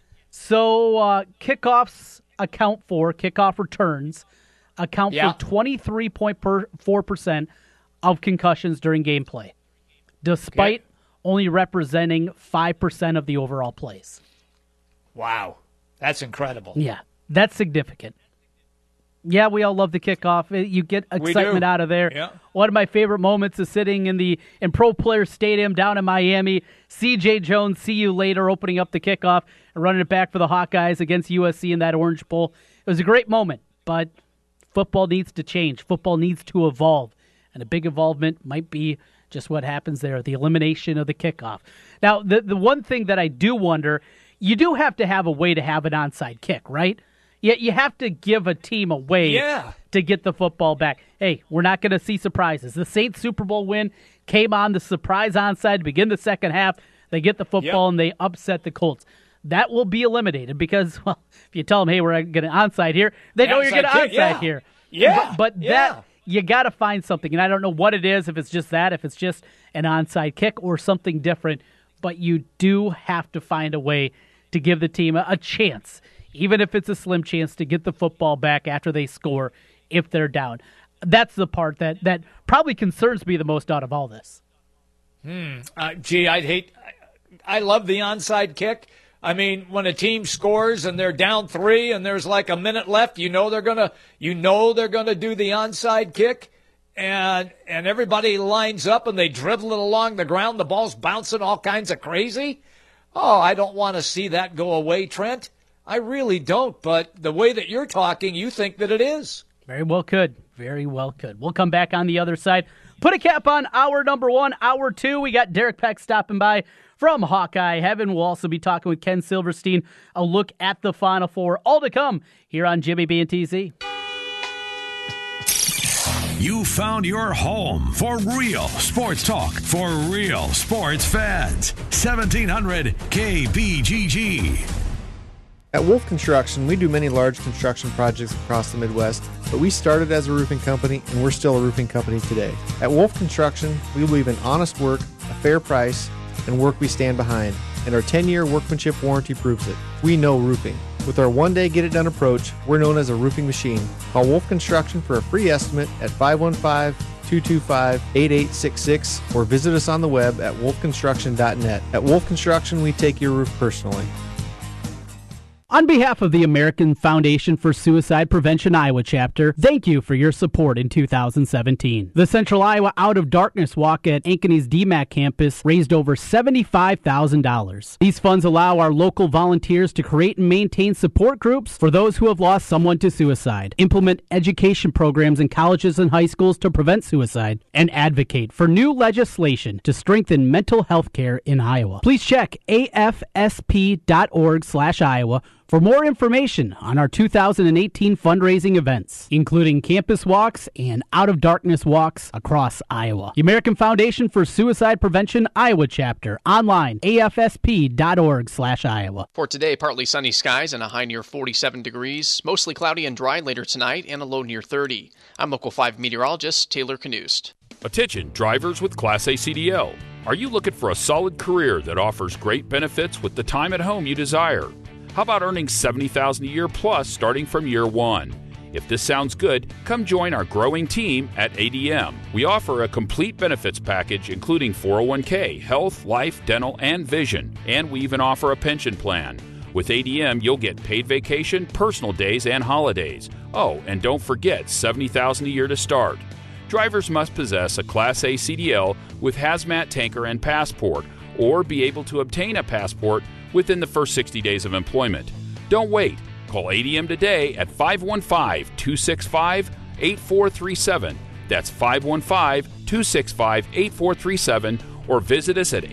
So kickoff returns account for 23.4% of concussions during gameplay, despite only representing 5% of the overall plays. Wow. That's incredible. Yeah, that's significant. Yeah, we all love the kickoff. You get excitement out of there. Yeah. One of my favorite moments is sitting in Pro Player Stadium down in Miami. C.J. Jones, see you later, opening up the kickoff and running it back for the Hawkeyes against USC in that Orange Bowl. It was a great moment, but football needs to change. Football needs to evolve, and a big involvement might be just what happens there, the elimination of the kickoff. Now, the one thing that I do wonder, you do have to have a way to have an onside kick, right? Yet you have to give a team a way to get the football back. Hey, we're not going to see surprises. The Saints Super Bowl win came on the surprise onside to begin the second half. They get the football and they upset the Colts. That will be eliminated because, well, if you tell them, hey, we're going to onside here, they know you're going to onside here. Yeah. But that, you got to find something. And I don't know what it is, if it's just that, if it's just an onside kick or something different. But you do have to find a way to give the team a chance, even if it's a slim chance, to get the football back after they score if they're down. That's the part that probably concerns me the most out of all this. Gee, I'd hate I love the onside kick. I mean, when a team scores and they're down 3 and there's like a minute left, you know they're gonna do the onside kick, and everybody lines up and they dribble it along the ground. The ball's bouncing all kinds of crazy. Oh, I don't want to see that go away, Trent. I really don't. But the way that you're talking, you think that it is. Very well could. Very well could. We'll come back on the other side. Put a cap on hour number 1. Hour 2, we got Derek Peck stopping by from Hawkeye Heaven. We'll also be talking with Ken Silverstein, a look at the Final Four. All to come here on Jimmy B and TZ. You found your home for real sports talk for real sports fans. 1700 KBGG. At Wolf Construction, we do many large construction projects across the Midwest, but we started as a roofing company, and we're still a roofing company today. At Wolf Construction, we believe in honest work, a fair price, and work we stand behind, and our 10-year workmanship warranty proves it. We know roofing. With our one-day get-it-done approach, we're known as a roofing machine. Call Wolf Construction for a free estimate at 515-225-8866 or visit us on the web at wolfconstruction.net. At Wolf Construction, we take your roof personally. On behalf of the American Foundation for Suicide Prevention Iowa chapter, thank you for your support in 2017. The Central Iowa Out of Darkness Walk at Ankeny's DMAC campus raised over $75,000. These funds allow our local volunteers to create and maintain support groups for those who have lost someone to suicide, implement education programs in colleges and high schools to prevent suicide, and advocate for new legislation to strengthen mental health care in Iowa. Please check afsp.org/Iowa for more information on our 2018 fundraising events, including campus walks and Out of Darkness walks across Iowa. The American Foundation for Suicide Prevention Iowa chapter, online, afsp.org/Iowa. For today, partly sunny skies and a high near 47 degrees, mostly cloudy and dry later tonight and a low near 30. I'm Local 5 meteorologist Taylor Knust. Attention, drivers with Class A CDL. Are you looking for a solid career that offers great benefits with the time at home you desire? How about earning $70,000 a year plus starting from year 1? If this sounds good, come join our growing team at ADM. We offer a complete benefits package including 401k, health, life, dental, and vision, and we even offer a pension plan. With ADM, you'll get paid vacation, personal days, and holidays. Oh, and don't forget $70,000 a year to start. Drivers must possess a Class A CDL with hazmat tanker and passport, or be able to obtain a passport within the first 60 days of employment. Don't wait. Call ADM today at 515-265-8437. That's 515-265-8437, or visit us at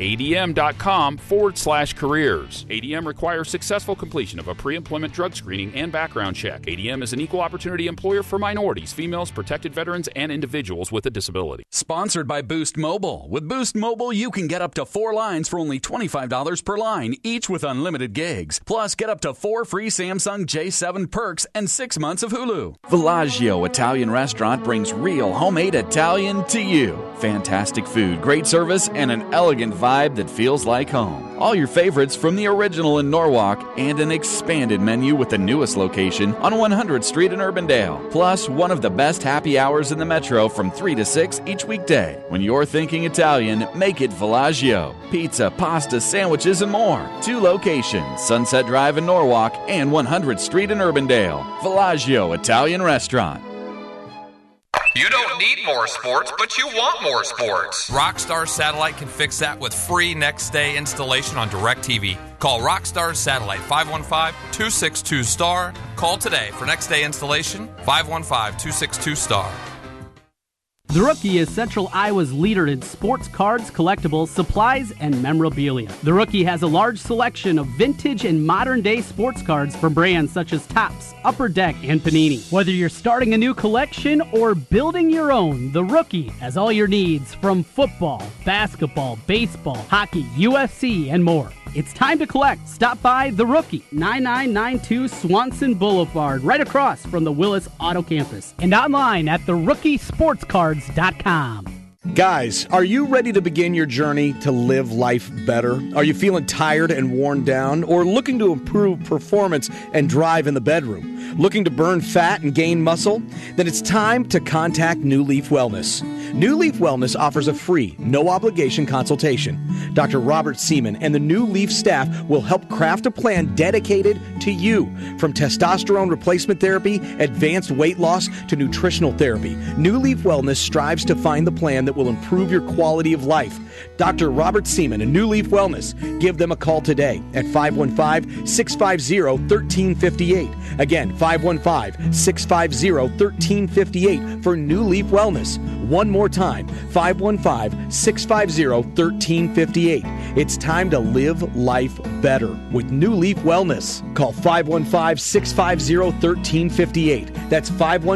adm.com/careers. ADM requires successful completion of a pre-employment drug screening and background check. ADM is an equal opportunity employer for minorities, females, protected veterans, and individuals with a disability. Sponsored by Boost Mobile. With Boost Mobile, you can get up to 4 lines for only $25 per line, each with unlimited gigs. Plus, get up to 4 free Samsung J7 perks and 6 months of Hulu. Villaggio Italian Restaurant brings real homemade Italian to you. Fantastic food, great service, and an elegant vibe that feels like home. All your favorites from the original in Norwalk and an expanded menu with the newest location on 100th Street in Urbandale. Plus, one of the best happy hours in the metro from 3 to 6 each weekday. When you're thinking Italian, make it Villaggio. Pizza, pasta, sandwiches, and more. 2 locations, Sunset Drive in Norwalk and 100th Street in Urbandale. Villaggio Italian Restaurant. You don't need more sports, but you want more sports. Rockstar Satellite can fix that with free next-day installation on DirecTV. Call Rockstar Satellite, 515-262-STAR. Call today for next-day installation, 515-262-STAR. The Rookie is Central Iowa's leader in sports cards, collectibles, supplies, and memorabilia. The Rookie has a large selection of vintage and modern-day sports cards from brands such as Topps, Upper Deck, and Panini. Whether you're starting a new collection or building your own, The Rookie has all your needs from football, basketball, baseball, hockey, UFC, and more. It's time to collect. Stop by The Rookie, 9992 Swanson Boulevard, right across from the Willis Auto Campus, and online at therookie-sportscards.com. Guys, are you ready to begin your journey to live life better? Are you feeling tired and worn down, or looking to improve performance and drive in the bedroom? Looking to burn fat and gain muscle? Then it's time to contact New Leaf Wellness. New Leaf Wellness offers a free, no-obligation consultation. Dr. Robert Seaman and the New Leaf staff will help craft a plan dedicated to you. From testosterone replacement therapy, advanced weight loss, to nutritional therapy, New Leaf Wellness strives to find the plan that will improve your quality of life. Dr. Robert Seaman and New Leaf Wellness. Give them a call today at 515-650-1358. Again, 515-650-1358 for New Leaf Wellness. One more time, 515-650-1358. It's time to live life better with New Leaf Wellness. Call 515-650-1358. That's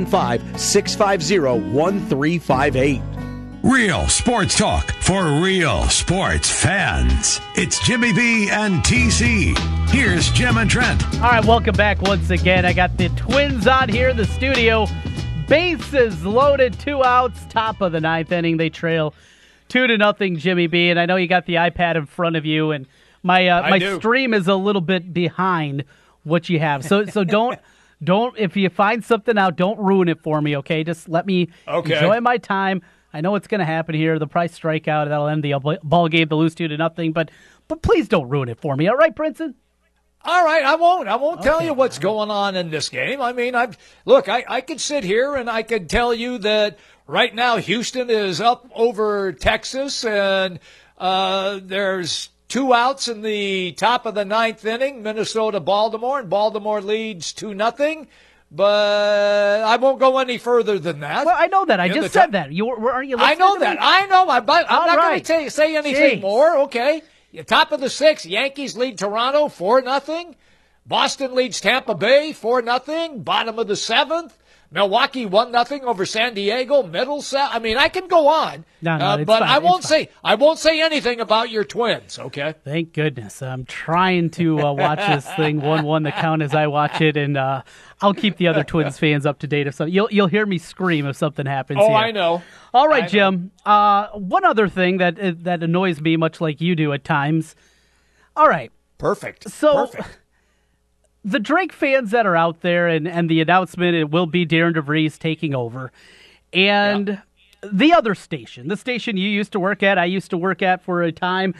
515-650-1358. Real sports talk for real sports fans. It's Jimmy B and TC. Here's Jim and Trent. All right, welcome back once again. I got the Twins on here in the studio. Bases loaded, 2 outs, top of the 9th inning. They trail 2-0, Jimmy B. And I know you got the iPad in front of you, and my stream is a little bit behind what you have. So don't if you find something out, don't ruin it for me, okay? Just let me enjoy my time. I know what's going to happen here. The price strikeout, that'll end the ball game. They'll lose 2-0, but please don't ruin it for me. All right, Princeton? All right, I won't tell you what's going on in this game. I mean, I could sit here and I could tell you that right now Houston is up over Texas, and there's 2 outs in the top of the 9th inning, Minnesota-Baltimore, and Baltimore leads 2-0. But I won't go any further than that. Well, I know that. I just said that. Aren't you listening I know to that. me? I know. I'm not going to say anything more. Okay. Top of the 6th, Yankees lead Toronto 4-0. Boston leads Tampa Bay 4-0. Bottom of the 7th, Milwaukee 1-0 over San Diego. Middle I mean, I can go on. No, but fine. I won't say anything about your Twins. Okay. Thank goodness. I'm trying to watch this thing 1-1 the count as I watch it, and I'll keep the other Twins fans up to date. If something, you'll hear me scream if something happens. Oh, here. I know. All right, Jim. One other thing that annoys me, much like you do at times. All right. Perfect. So. Perfect. The Drake fans that are out there, and the announcement, it will be Darren DeVries taking over. And the other station, the station you used to work at, I used to work at for a time,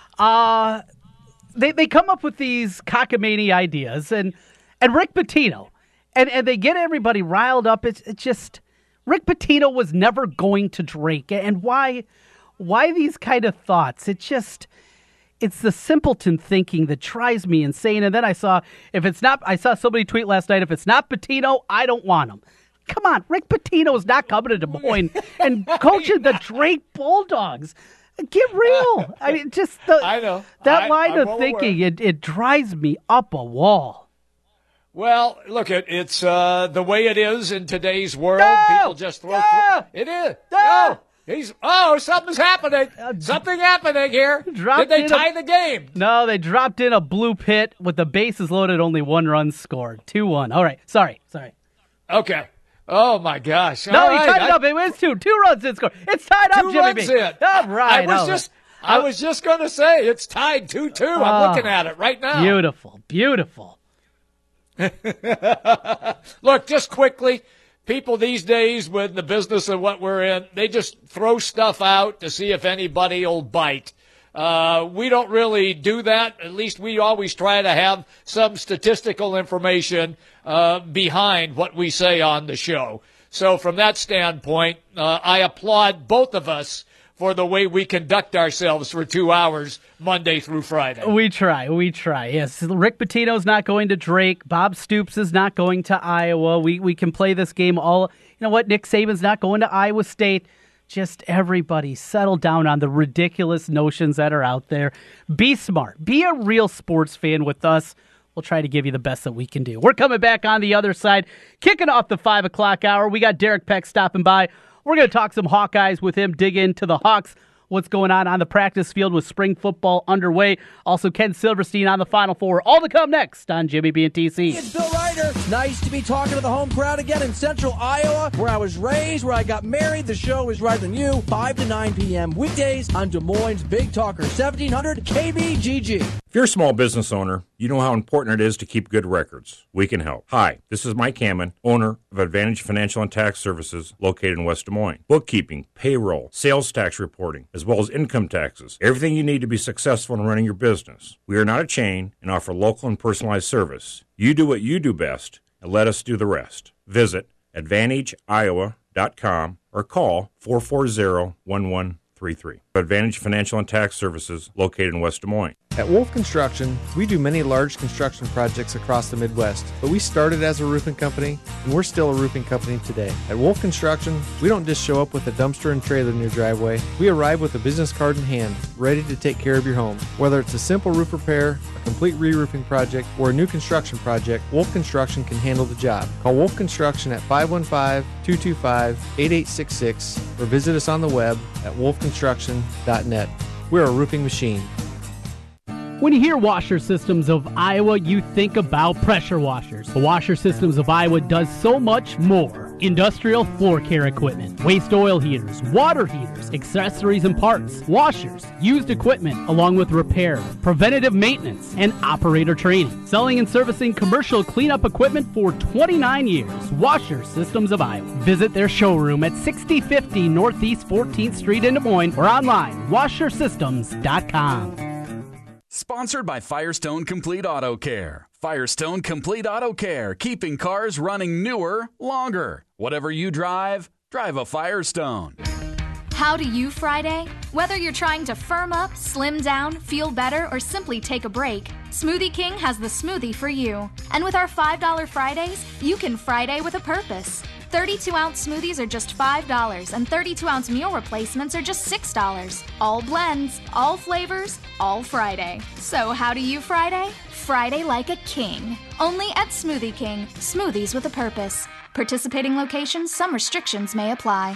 they come up with these cockamamie ideas. And Rick Pitino, and they get everybody riled up. It's just, Rick Pitino was never going to Drake. And why these kind of thoughts? It's the simpleton thinking that drives me insane. And then I saw somebody tweet last night, if it's not Pitino, I don't want him. Come on, Rick Pitino is not coming to Des Moines and coaching the Drake Bulldogs. Get real. I mean, I know. That line of thinking, it drives me up a wall. Well, look, it's the way it is in today's world. No! People just throw. It is. No! Something's happening. Something happening here. Did they tie the game? No, they dropped in a blue pit with the bases loaded, only 1 run scored. 2-1. All right. Sorry. Okay. Oh, my gosh. No, he tied it up. It was 2 runs in score. It's tied up, Jimmy B. All right. I was just going to say, it's tied 2-2. I'm looking at it right now. Beautiful. Look, just quickly. People these days, with the business of what we're in, they just throw stuff out to see if anybody will bite. We don't really do that. At least we always try to have some statistical information behind what we say on the show. So from that standpoint, I applaud both of us for the way we conduct ourselves for 2 hours, Monday through Friday. We try. Yes, Rick Pitino's not going to Drake. Bob Stoops is not going to Iowa. We can play this game all. You know what? Nick Saban's not going to Iowa State. Just everybody settle down on the ridiculous notions that are out there. Be smart. Be a real sports fan with us. We'll try to give you the best that we can do. We're coming back on the other side, kicking off the 5 o'clock hour. We got Derek Peck stopping by. We're going to talk some Hawkeyes with him, dig into the Hawks, what's going on the practice field with spring football underway. Also, Ken Silverstein on the Final Four. All to come next on Jimmy B and TC. It's Bill Ryder. Nice to be talking to the home crowd again in Central Iowa, where I was raised, where I got married. The show is right on you, 5 to 9 p.m. weekdays on Des Moines' Big Talker, 1700 KBGG. If you're a small business owner, You know how important it is to keep good records. We can help. Hi, this is Mike Hammond, owner of Advantage Financial and Tax Services located in West Des Moines. Bookkeeping, payroll, sales tax reporting, as well as income taxes. Everything you need to be successful in running your business. We are not a chain and offer local and personalized service. You do what you do best and let us do the rest. Visit AdvantageIowa.com or call 440-1133. Advantage Financial and Tax Services located in West Des Moines. At Wolf Construction, we do many large construction projects across the Midwest, but we started as a roofing company, and we're still a roofing company today. At Wolf Construction, we don't just show up with a dumpster and trailer in your driveway. We arrive with a business card in hand, ready to take care of your home. Whether it's a simple roof repair, a complete re-roofing project, or a new construction project, Wolf Construction can handle the job. Call Wolf Construction at 515-225-8866 or visit us on the web at wolfconstruction.net. We're a roofing machine. When you hear Washer Systems of Iowa, you think about pressure washers. The Washer Systems of Iowa does so much more. Industrial floor care equipment, waste oil heaters, water heaters, accessories and parts, washers, used equipment, along with repair, preventative maintenance, and operator training. Selling and servicing commercial cleanup equipment for 29 years. Washer Systems of Iowa. Visit their showroom at 6050 Northeast 14th Street in Des Moines or online, washersystems.com. Sponsored by Firestone Complete Auto Care. Firestone Complete Auto Care, keeping cars running newer, longer. Whatever you drive, drive a Firestone. How do you Friday? Whether you're trying to firm up, slim down, feel better, or simply take a break, Smoothie King has the smoothie for you. And with our $5 Fridays, you can Friday with a purpose. 32-ounce smoothies are just $5, and 32-ounce meal replacements are just $6. All blends, all flavors, all Friday. So how do you Friday? Friday like a king. Only at Smoothie King. Smoothies with a purpose. Participating locations, some restrictions may apply.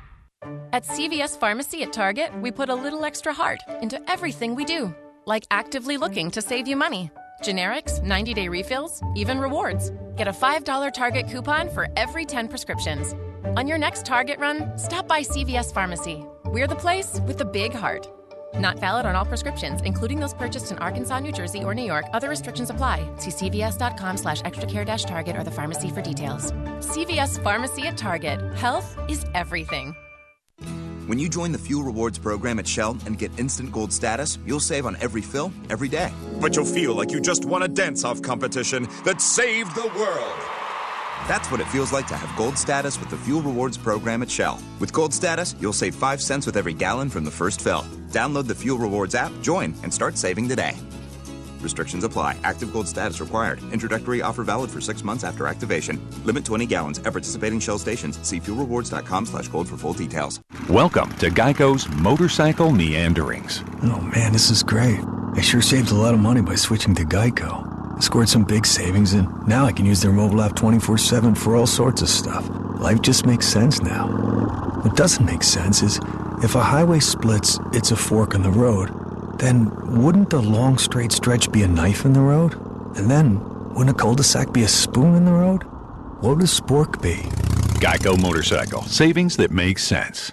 At CVS Pharmacy at Target, we put a little extra heart into everything we do. Like actively looking to save you money. Generics, 90-day refills, even rewards. Get a $5 Target coupon for every 10 prescriptions. On your next Target run, stop by CVS Pharmacy. We're the place with the big heart. Not valid on all prescriptions, including those purchased in Arkansas, New Jersey, or New York. Other restrictions apply. See cvs.com/extracare-target or the pharmacy for details. CVS Pharmacy at Target. Health is everything. When you join the Fuel Rewards program at Shell and get instant gold status, you'll save on every fill, every day. But you'll feel like you just won a dance-off competition that saved the world. That's what it feels like to have gold status with the Fuel Rewards program at Shell. With gold status, you'll save 5 cents with every gallon from the first fill. Download the Fuel Rewards app, join, and start saving today. Restrictions apply. Active gold status required. Introductory offer valid for 6 months after activation. Limit 20 gallons at participating Shell stations. See fuelrewards.com/gold for full details. Welcome to Geico's Motorcycle Meanderings. Oh man, this is great. I sure saved a lot of money by switching to Geico. I scored some big savings, and now I can use their mobile app 24/7 for all sorts of stuff. Life just makes sense now. What doesn't make sense is if a highway splits, it's a fork in the road. Then wouldn't a long straight stretch be a knife in the road? And then wouldn't a cul-de-sac be a spoon in the road? What would a spork be? Geico Motorcycle. Savings that make sense.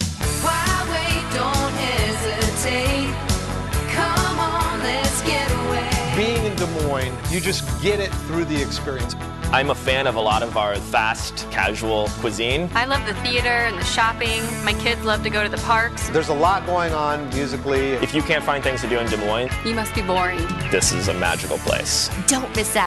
Why wait? Don't hesitate. Come on, let's get away. Being in Des Moines, you just get it through the experience. I'm a fan of a lot of our fast, casual cuisine. I love the theater and the shopping. My kids love to go to the parks. There's a lot going on musically. If you can't find things to do in Des Moines, you must be boring. This is a magical place. Don't miss out.